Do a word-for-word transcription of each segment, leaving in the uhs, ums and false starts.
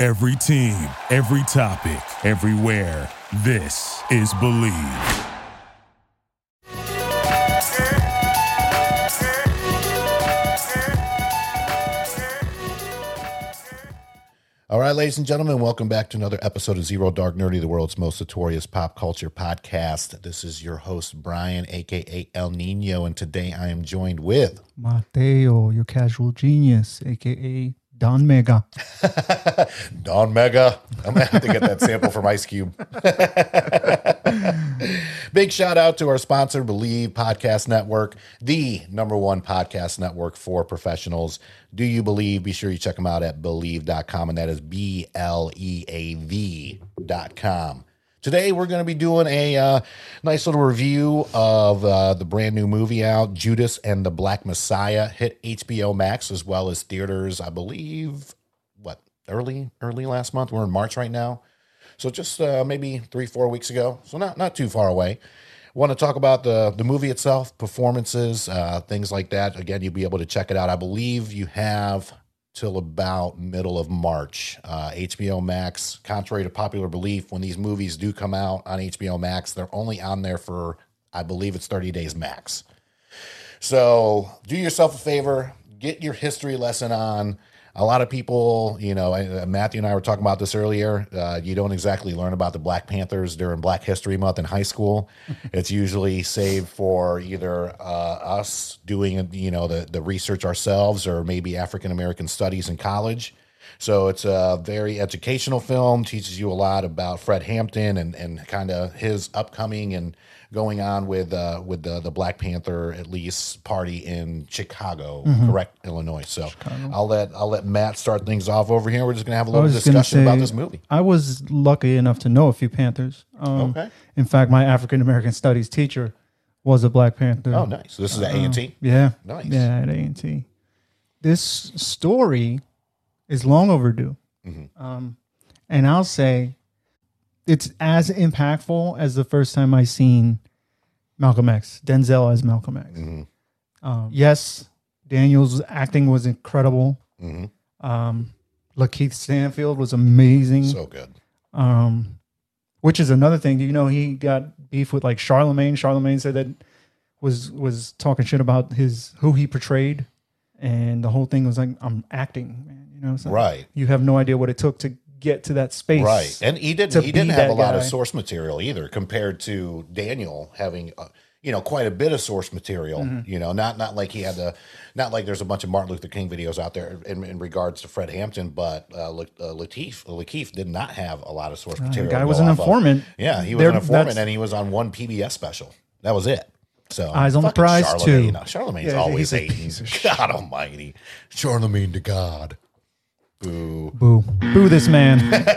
Every team, every topic, everywhere. This is Believe. All right, ladies and gentlemen, welcome back to another episode of Zero Dark Nerdy, the world's most notorious pop culture podcast. This is your host, Brian, a k a. El Nino, and today I am joined with... Mateo, your casual genius, a k a. Don Mega. Don Mega. I'm going to have to get that sample from Ice Cube. Big shout out to our sponsor, Believe Podcast Network, the number one podcast network for professionals. Do you believe? Be sure you check them out at believe dot com, and that is B L E A V dot com. Today, we're going to be doing a uh, nice little review of uh, the brand new movie out, Judas and the Black Messiah, hit H B O Max as well as theaters, I believe, what, early, early last month? We're in March right now. So just uh, maybe three, four weeks ago. So not, not too far away. Want to talk about the, the movie itself, performances, uh, things like that. Again, you'll be able to check it out. I believe you have till about middle of March. Uh, H B O Max, contrary to popular belief, when these movies do come out on H B O Max, they're only on there for, I believe it's thirty days max. So do yourself a favor, get your history lesson on. A lot of people, you know, Matthew and I were talking about this earlier. Uh, you don't exactly learn about the Black Panthers during Black History Month in high school. It's usually saved for either uh, us doing, you know, the, the research ourselves or maybe African-American studies in college. So it's a very educational film, teaches you a lot about Fred Hampton and, and kind of his upcoming and going on with uh, with the, the Black Panther, at least, party in Chicago, mm-hmm. correct, Illinois. So Chicago. I'll let I'll let Matt start things off over here. We're just going to have a little discussion say, about this movie. I was lucky enough to know a few Panthers. Um, okay. In fact, my African-American studies teacher was a Black Panther. Oh, nice. So this is at uh, A and T? Yeah. Nice. Yeah, at A and T. This story is long overdue. Mm-hmm. Um, and I'll say it's as impactful as the first time I seen Malcolm X, Denzel as Malcolm X. Mm-hmm. Um, yes, Daniel's acting was incredible. Mm-hmm. Um, Lakeith Stanfield was amazing. So good. Um, which is another thing. You know, he got beef with like Charlemagne. Charlemagne said that was was talking shit about his who he portrayed, and the whole thing was like, I'm acting, man. You know, so right? You have no idea what it took to get to that space, right? And he didn't. He didn't have a lot guy. of source material either, compared to Daniel having, uh, you know, quite a bit of source material. Mm-hmm. You know, not not like he had the, not like there's a bunch of Martin Luther King videos out there in, in regards to Fred Hampton, but uh, uh, Lakeith Lakeith did not have a lot of source uh, material. The guy was an informant. Of. Yeah, he was They're, an informant, and he was on one P B S special. That was it. So eyes on the prize too. You know, Charlemagne's yeah, always hating. God Almighty, Charlemagne to God. Boo. Boo. Boo this man.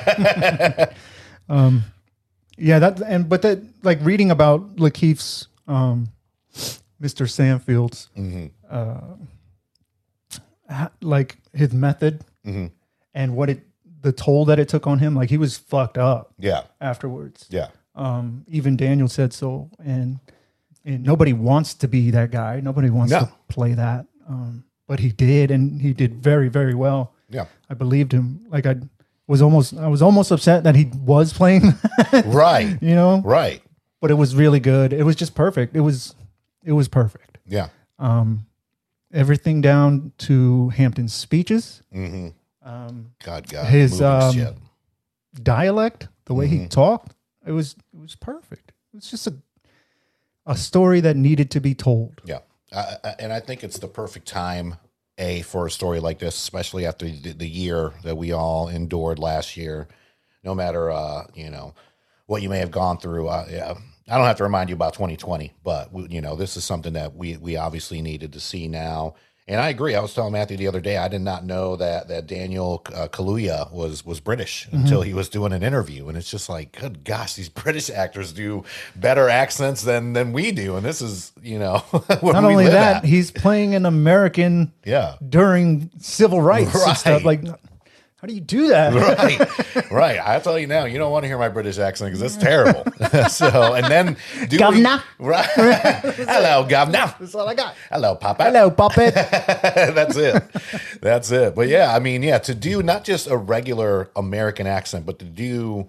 um, yeah, that and but that like reading about Lakeith's um, Mister Sandfield's mm-hmm. uh, ha, like his method mm-hmm. and what it the toll that it took on him, like he was fucked up. Yeah. Afterwards. Yeah. Um, even Daniel said so, and and nobody wants to be that guy. Nobody wants no. to play that. Um, but he did, and he did very, very well. Yeah, I believed him. Like I was almost, I was almost upset that he was playing. Right. You know. Right. But it was really good. It was just perfect. It was, it was perfect. Yeah. Um, everything down to Hampton's speeches. Mm-hmm. Um, God, God, his um, dialect, the way mm-hmm. he talked, it was, it was perfect. It was just a, a story that needed to be told. Yeah, uh, and I think it's the perfect time. A for a story like this, especially after the, the year that we all endured last year, no matter, uh, you know, what you may have gone through. Uh, yeah, I don't have to remind you about twenty twenty, but we, you know, this is something that we, we obviously needed to see now. And I agree. I was telling Matthew the other day, I did not know that, that Daniel uh, Kaluuya was, was British mm-hmm. until he was doing an interview. And it's just like, good gosh, these British actors do better accents than, than we do. And this is, you know, where not we only live that, at. he's playing an American yeah. during civil rights right. and stuff. Like, How do you do that? Right, right. I tell you now, you don't want to hear my British accent because it's terrible. So, and then do Governor. we, right? Hello, governor. That's all I got. Hello, Papa. Hello, puppet. That's it. That's it. But yeah, I mean, yeah, to do not just a regular American accent, but to do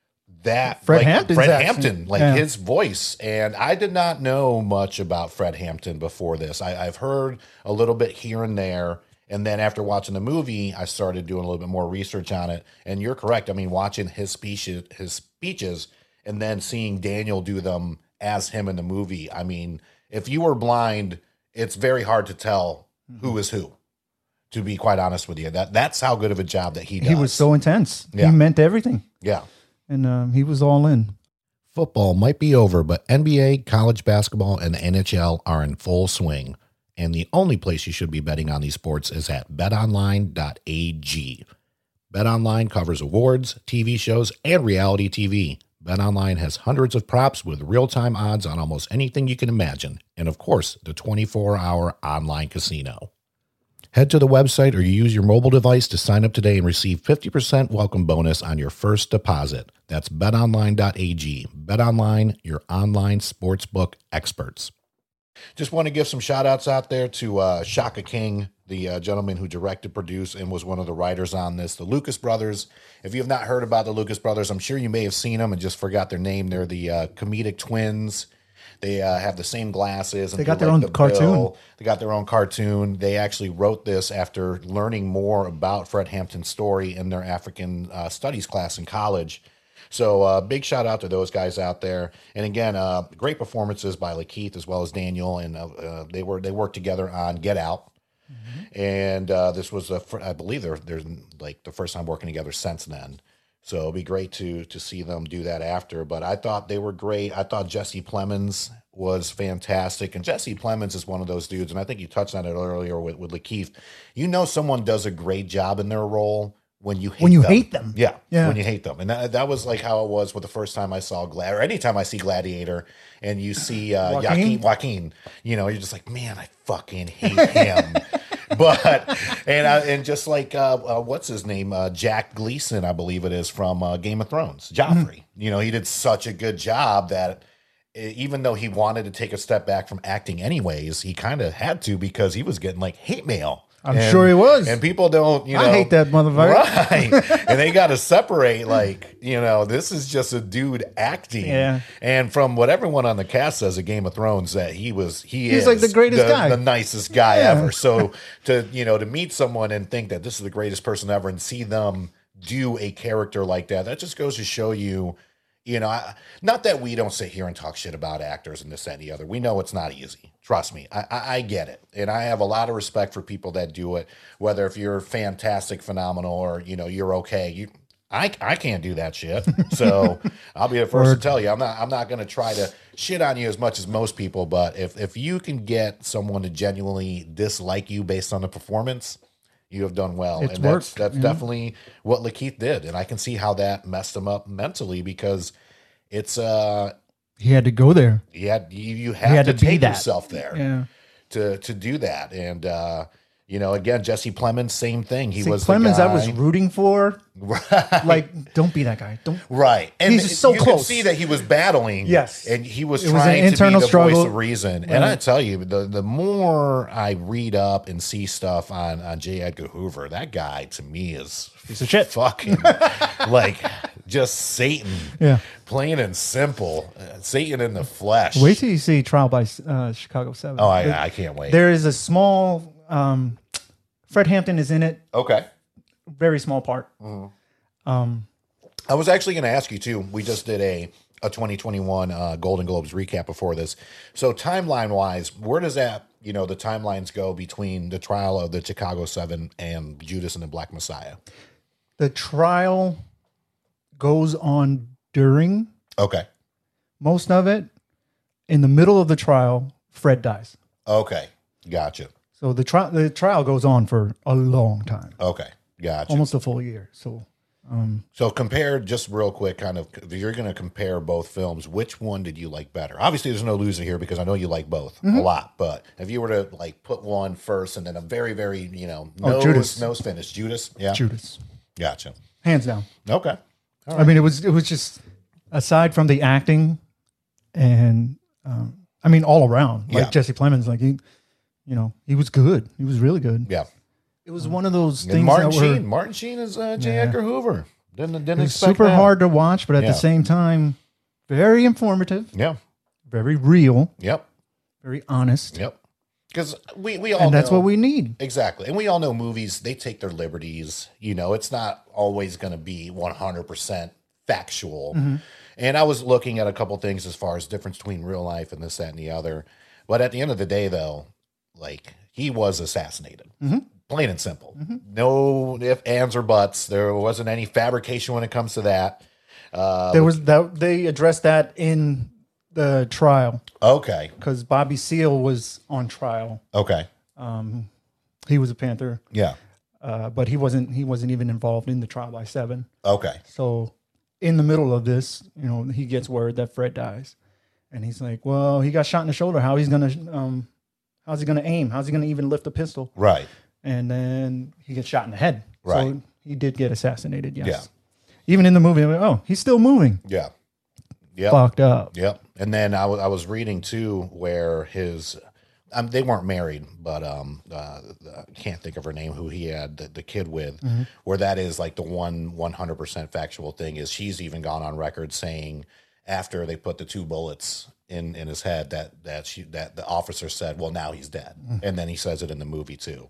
that Fred like, Hampton's Fred accent. Hampton, like Yeah. his voice. And I did not know much about Fred Hampton before this. I, I've heard a little bit here and there. And then after watching the movie, I started doing a little bit more research on it. And you're correct. I mean, watching his speeches, his speeches, and then seeing Daniel do them as him in the movie. I mean, if you were blind, it's very hard to tell who is who. To be quite honest with you, that that's how good of a job that he does. He was so intense. Yeah. He meant everything, yeah. and um, he was all in. Football might be over, but N B A, college basketball, and the N H L are in full swing. And the only place you should be betting on these sports is at bet online dot a g. BetOnline covers awards, T V shows, and reality T V. BetOnline has hundreds of props with real-time odds on almost anything you can imagine. And of course, the twenty-four hour online casino. Head to the website or use your mobile device to sign up today and receive fifty percent welcome bonus on your first deposit. That's bet online dot a g. BetOnline, your online sportsbook experts. Just want to give some shout outs out there to uh, Shaka King, the uh, gentleman who directed, produced, and was one of the writers on this. The Lucas Brothers. If you have not heard about the Lucas Brothers, I'm sure you may have seen them and just forgot their name. They're the uh, comedic twins. They uh, have the same glasses. And They got do their like own the cartoon. bill. They got their own cartoon. They actually wrote this after learning more about Fred Hampton's story in their African uh, studies class in college. So uh, big shout out to those guys out there. And again, uh, great performances by Lakeith as well as Daniel. And uh, uh, they were they worked together on Get Out. Mm-hmm. And uh, this was, a, I believe, they're, they're like the first time working together since then. So it'd be great to to see them do that after. But I thought they were great. I thought Jesse Plemons was fantastic. And Jesse Plemons is one of those dudes, and I think you touched on it earlier with, with Lakeith. You know someone does a great job in their role when you hate When you them. hate them. Yeah, Yeah. when you hate them. And that, that was like how it was with the first time I saw Glad, or anytime I see Gladiator and you see uh, Joaquin? Joaquin, Joaquin, you know, you're just like, man, I fucking hate him. But and I, and just like uh, uh, what's his name, uh, Jack Gleason, I believe it is from uh, Game of Thrones, Joffrey. Mm-hmm. You know, he did such a good job that even though he wanted to take a step back from acting, anyways, he kind of had to because he was getting like hate mail. I'm And- sure he was. and people don't, you know, I hate that motherfucker. right? And they got to separate, like, you know, this is just a dude acting. Yeah. And from what everyone on the cast says of Game of Thrones, that he was, he He's is like the greatest guy. the nicest guy Yeah. ever. So to, you know, to meet someone and think that this is the greatest person ever and see them do a character like that, that just goes to show you, you know, I, not that we don't sit here and talk shit about actors and this, that, and the other. We know it's not easy. Trust me. I, I, I get it. And I have a lot of respect for people that do it, whether if you're fantastic, phenomenal, or, you know, you're okay. You, I, I can't do that shit. So I'll be the first to tell you, I'm not, I'm not going to try to shit on you as much as most people, but if, if you can get someone to genuinely dislike you based on the performance, you have done well. It's and that's, worked, that's yeah. definitely what Lakeith did. And I can see how that messed him up mentally because it's, uh, He had to go there. you had, you, you have had to, to be take that. yourself there Yeah. to, to do that. And, uh, you know, again, Jesse Plemons, same thing. He See, was Clemens, the I guy. was rooting for. Right. Like, don't be that guy. Don't. Right. And He's so you close. could see that he was battling. Yes. And he was It was an trying to be internal the struggle. voice of reason. And I tell you, the, the more I read up and see stuff on, on J. Edgar Hoover, that guy to me is Piece of shit. fucking like just Satan. Yeah. Plain and simple. Uh, Satan in the flesh. Wait till you see Trial by uh, Chicago seven. Oh, There- I, I can't wait. There is a small. Um, Fred Hampton is in it. Okay. Very small part. I was actually going to ask you too. We just did a a twenty twenty-one uh, Golden Globes recap before this. So timeline wise, where does that, you know, the timelines go between the trial of the Chicago Seven and Judas and the Black Messiah? The trial goes on during Okay. most of it. In the middle of the trial, Fred dies. Okay. Gotcha. So the trial the trial goes on for a long time, Okay. Gotcha. almost a full year. So So compare just real quick, kind of, if you're going to compare both films, which one did you like better? Obviously, there's no loser here because I know you like both Mm-hmm. a lot. But if you were to like put one first and then a very, very, you know, Oh, nose, Judas. nose finish, Judas. Yeah. Judas. Gotcha. hands down. Okay. I mean, it was it was just aside from the acting, and um, I mean all around, like Yeah. Jesse Plemons, like he, you know, he was good. He was really good. Yeah. It was one of those And things Martin that were Sheen. Martin Sheen is uh, J. Yeah. Edgar Hoover. Didn't didn't it was expect super that. hard to watch, but at Yeah. the same time, very informative, Yeah. very real, Yep. very honest, Yep. Because we we all and that's know, what we need. exactly, and we all know movies. They take their liberties. You know, it's not always going to be one hundred percent factual. Mm-hmm. And I was looking at a couple things as far as difference between real life and this, that, and the other. But at the end of the day, though, like he was assassinated. Mm-hmm. Plain and simple. No if, ands, or buts. There wasn't any fabrication when it comes to that. Uh, There was that they addressed that in the trial okay. because Bobby Seale was on trial. Okay. Um, he was a Panther, Yeah. uh, but he wasn't. He wasn't even involved in the trial by seven. Okay. So, in the middle of this, you know, he gets word that Fred dies, and he's like, "Well, he got shot in the shoulder. How he's gonna, um, how's he gonna aim? How's he gonna even lift a pistol?" Right. And then he gets shot in the head. Right. So he did get assassinated. Yes. Yeah. Even in the movie, I'm like, oh, he's still moving. Yeah. Yep. Fucked up. Yep. And then I was I was reading too where his um, they weren't married, but um uh, I can't think of her name who he had the, the kid with, Mm-hmm. where that is like the one one hundred percent factual thing is she's even gone on record saying after they put the two bullets in in his head that that she that the officer said, well, now he's dead, Mm. and then he says it in the movie too.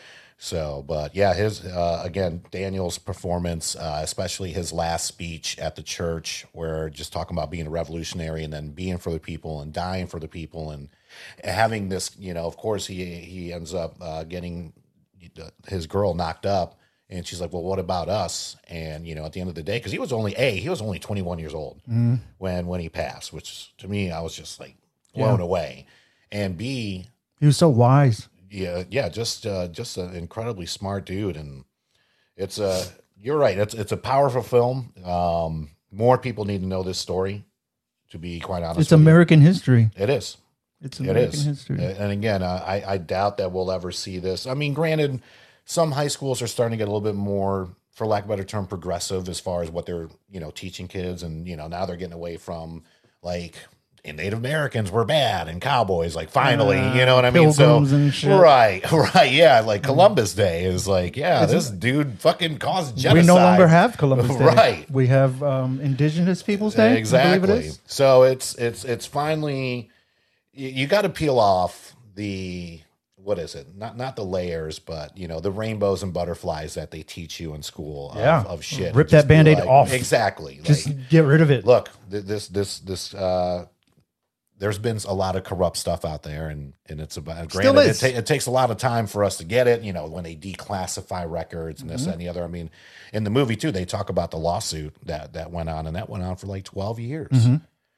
So, but yeah, his uh, again Daniel's performance, uh, especially his last speech at the church, where just talking about being a revolutionary and then being for the people and dying for the people and having this, you know, of course he he ends up uh, getting his girl knocked up, and she's like, well, what about us? And you know, at the end of the day, because he was only a he was only twenty-one years old when when he passed, which to me I was just like blown Yeah. away, and B. He was so wise. Yeah, yeah, just uh, just an incredibly smart dude, and it's a. You're right. It's it's a powerful film. Um, more people need to know this story. To be quite honest, It's with you. American history. It is. It's It American is. history. And again, uh, I I doubt that we'll ever see this. I mean, granted, some high schools are starting to get a little bit more, for lack of a better term, progressive as far as what they're you know teaching kids, and you know now they're getting away from like. And Native Americans were bad, and cowboys, like finally, Uh, you know what I mean? So, pilgrims and shit. right, right, yeah, like Columbus Day is like, yeah, this dude fucking caused genocide. We no longer have Columbus Day. Right. We have um, Indigenous Peoples Day. I Exactly. believe it is. So it's it's it's finally you, you got to peel off the what is it? Not not the layers, but you know the rainbows and butterflies that they teach you in school. Of, Yeah. of shit. Rip And just that be Band-Aid like- off. Exactly. Just Like, get rid of it. look, th- this this this uh there's been a lot of corrupt stuff out there, and and it's about Still granted it, is. ta- it takes a lot of time for us to get it. You know, when they declassify records and this Mm-hmm. that, and the other. I mean, in the movie too, they talk about the lawsuit that that went on, and that went on for like twelve years. Mm-hmm.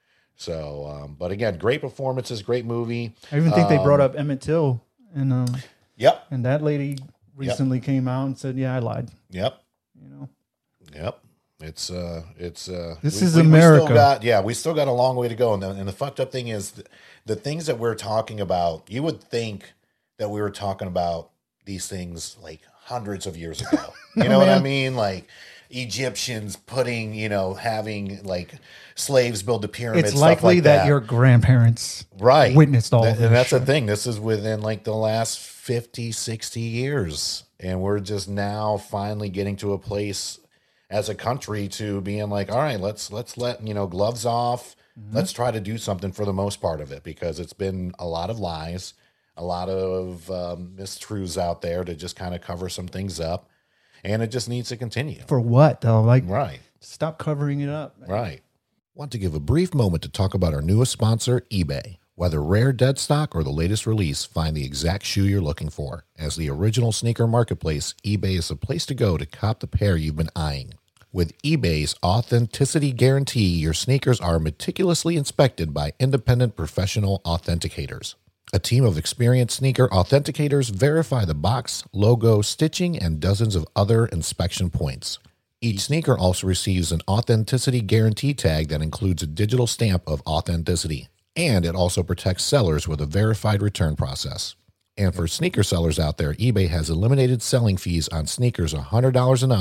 So, um, but again, great performances, great movie. I even think they brought Um, up Emmett Till, and um, Yep, and that lady recently came out and said, "Yeah, I lied." yep, You know, yep. It's uh, it's uh. This we- is we- we America. still got, yeah, we still got a long way to go, and the, and the fucked up thing is, the, the things that we're talking about. You would think that we were talking about these things like hundreds of years ago. You know what I man. mean? Like Egyptians putting, you know, having like slaves build the pyramids. it's stuff likely like that. that your grandparents right witnessed all That- of this and that's shit. the thing, this is within like the last fifty, sixty years, and we're just now finally getting to a place as a country to being like, all right, let's let's let you know gloves off. Mm-hmm. Let's try to do something for the most part of it, because it's been a lot of lies, a lot of um, mistruths out there to just kind of cover some things up, and it just needs to continue. For what though? Like, Right. stop covering it up. man. Right. Want to give a brief moment to talk about our newest sponsor, eBay. Whether rare dead stock or the latest release, find the exact shoe you're looking for. As the original sneaker marketplace, eBay is the place to go to cop the pair you've been eyeing. With eBay's authenticity guarantee, your sneakers are meticulously inspected by independent professional authenticators. A team of experienced sneaker authenticators verify the box, logo, stitching, and dozens of other inspection points. Each sneaker also receives an authenticity guarantee tag that includes a digital stamp of authenticity, and it also protects sellers with a verified return process. And for sneaker sellers out there, eBay has eliminated selling fees on sneakers one hundred dollars and up,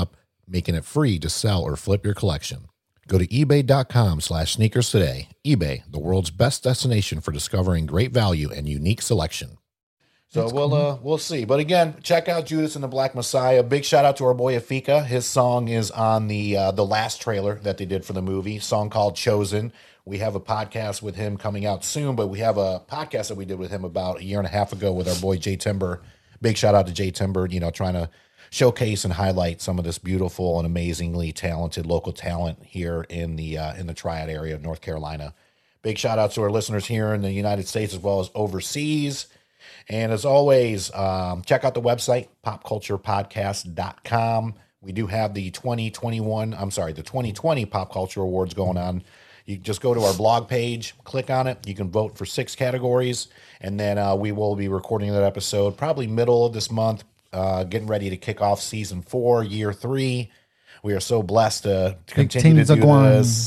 making it free to sell or flip your collection. Go to ebay.com slash sneakers today. eBay, the world's best destination for discovering great value and unique selection. So That's we'll cool. uh, we'll see. But again, check out Judas and the Black Messiah. Big shout out to our boy Afika. His song is on the uh, the last trailer that they did for the movie, song called Chosen. We have a podcast with him coming out soon, but we have a podcast that we did with him about a year and a half ago with our boy Jay Timber. Big shout out to Jay Timber, you know, trying to showcase and highlight some of this beautiful and amazingly talented local talent here in the uh, in the Triad area of North Carolina. Big shout out to our listeners here in the United States as well as overseas. And as always, um, check out the website, pop culture podcast dot com. We do have the twenty twenty-one, I'm sorry, the twenty twenty Pop Culture Awards going on. You just go to our blog page, click on it. You can vote for six categories. And then uh, we will be recording that episode probably middle of this month, uh, getting ready to kick off season four, year three. We are so blessed to continue to do this.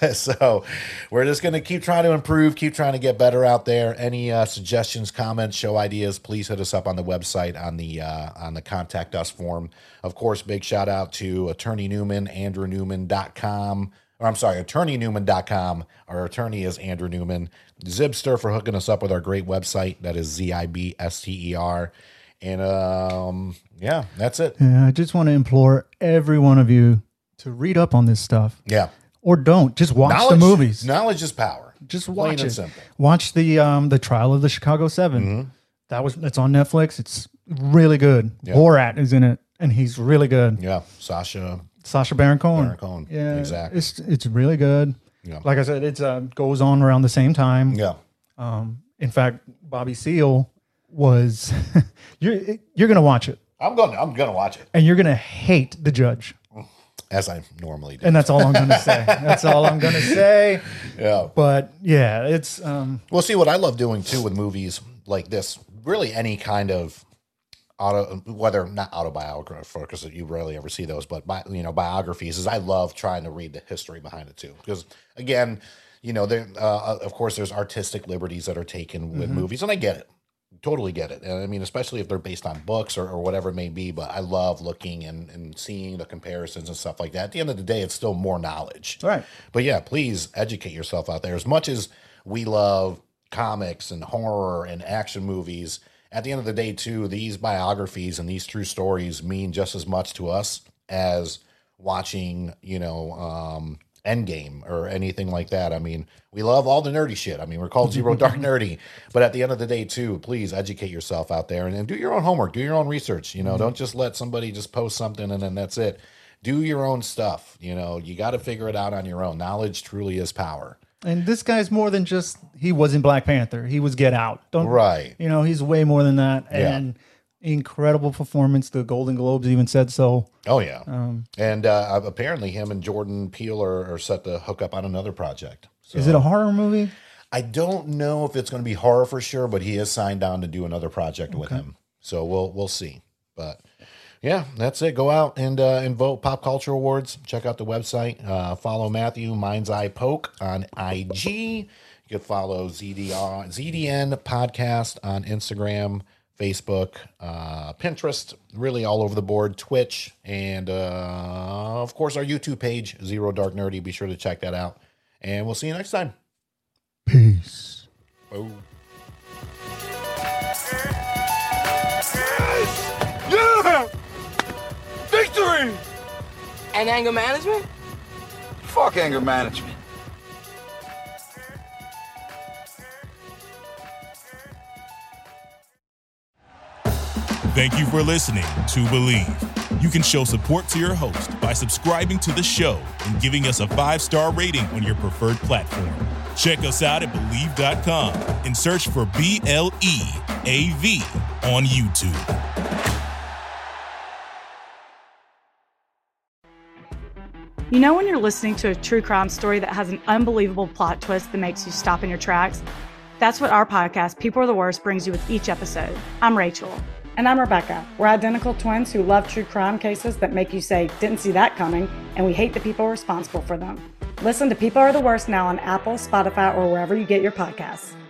So we're just going to keep trying to improve, keep trying to get better out there. Any uh, suggestions, comments, show ideas, please hit us up on the website on the uh, on the Contact Us form. Of course, big shout out to Attorney Newman, andrew newman dot com. Or I'm sorry, attorney newman dot com. Our attorney is Andrew Newman. Zibster for hooking us up with our great website. That is Z I B S T E R. And um, yeah, that's it. Yeah, I just want to implore every one of you to read up on this stuff. Yeah. Or don't. Just watch knowledge, the movies. Knowledge is power. Just watch Plain it. Simple. Watch the um the Trial of the Chicago Seven. Mm-hmm. That was it's on Netflix. It's really good. Yeah. Borat is in it, and he's really good. Yeah, Sasha. Sacha Baron Cohen. Baron Cohen. Yeah, exactly. It's it's really good. Yeah. Like I said, it's uh goes on around the same time. Yeah. Um. In fact, Bobby Seale was. you're you're gonna watch it. I'm going. I'm gonna watch it, and you're gonna hate the judge. As I normally do. And that's all I'm going to say. That's all I'm going to say. Yeah. But yeah, it's... Um, well, see, what I love doing too with movies like this, really any kind of auto, whether not autobiography, because you rarely ever see those, but bi, you know, biographies, is I love trying to read the history behind it too. Because again, you know, there, uh, of course, there's artistic liberties that are taken with mm-hmm. movies, and I get it. Totally get it. I mean, especially if they're based on books or, or whatever it may be, but I love looking and, and seeing the comparisons and stuff like that. At the end of the day, it's still more knowledge. Right. But yeah, please educate yourself out there. As much as we love comics and horror and action movies, at the end of the day, too, these biographies and these true stories mean just as much to us as watching, you know, um, Endgame or anything like that. I mean, we love all the nerdy shit. I mean, we're called Zero Dark Nerdy, but at the end of the day too, please educate yourself out there and, and do your own homework, do your own research. You know, mm-hmm. don't just let somebody just post something and then that's it. Do your own stuff. You know, you got to figure it out on your own. Knowledge truly is power. And this guy's more than just, he was in Black Panther. He was Get Out. Don't, right. You know, he's way more than that. And yeah. Incredible performance. The Golden Globes even said so. Oh, yeah. Um, and uh, apparently him and Jordan Peele are, are set to hook up on another project. So, is it a horror movie? I don't know if it's going to be horror for sure, but he is signed on to do another project okay. with him. So we'll we'll see. But yeah, that's it. Go out and uh, and vote Pop Culture Awards. Check out the website. Uh, follow Matthew Mind's Eye Poke on I G. You can follow Z D R, Z D N Podcast on Instagram, Facebook, uh, Pinterest, really all over the board, Twitch, and uh, of course our YouTube page, Zero Dark Nerdy. Be sure to check that out. And we'll see you next time. Peace. Oh. Yeah! Victory! And anger management? Fuck anger management. Thank you for listening to Believe. You can show support to your host by subscribing to the show and giving us a five-star rating on your preferred platform. Check us out at Believe dot com and search for B L E A V on YouTube. You know when you're listening to a true crime story that has an unbelievable plot twist that makes you stop in your tracks? That's what our podcast, People Are the Worst, brings you with each episode. I'm Rachel. And I'm Rebecca. We're identical twins who love true crime cases that make you say, didn't see that coming, and we hate the people responsible for them. Listen to People Are the Worst now on Apple, Spotify, or wherever you get your podcasts.